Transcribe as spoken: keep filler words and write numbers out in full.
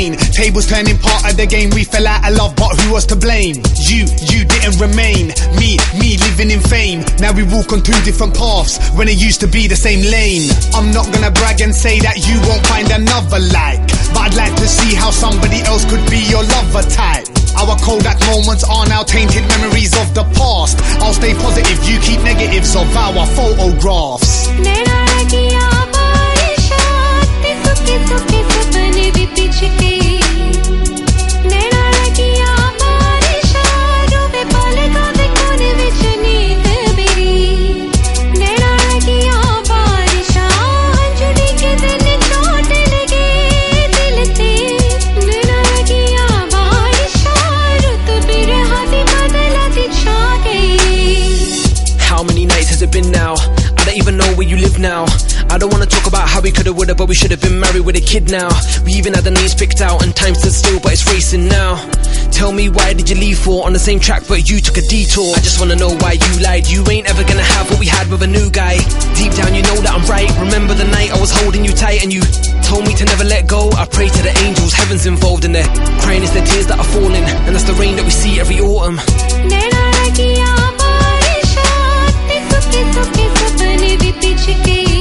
remain. Tables turning, part of the game. We fell out of love, but who was to blame? You, you didn't remain. Me, me living in fame. Now we walk on two different paths when it used to be the same lane. I'm not gonna brag and say that you won't find another like, but I'd like to see how somebody else could be your lover type. Our Kodak moments are now tainted memories of the past. I'll stay positive, you keep negatives of our photographs. How many nights has it been now? I don't even know where you live now. I don't wanna talk about how we coulda, woulda, but we should've been married with a kid now. We even had the names picked out and time stood still, but it's racing now. Tell me, why did you leave for? On the same track, but you took a detour. I just wanna know why you lied. You ain't ever gonna have what we had with a new guy. Deep down you know that I'm right. Remember the night I was holding you tight and you told me to never let go. I pray to the angels, heaven's involved in there. Crying is the tears that are falling, and that's the rain that we see every autumn. सपने भी पीछे के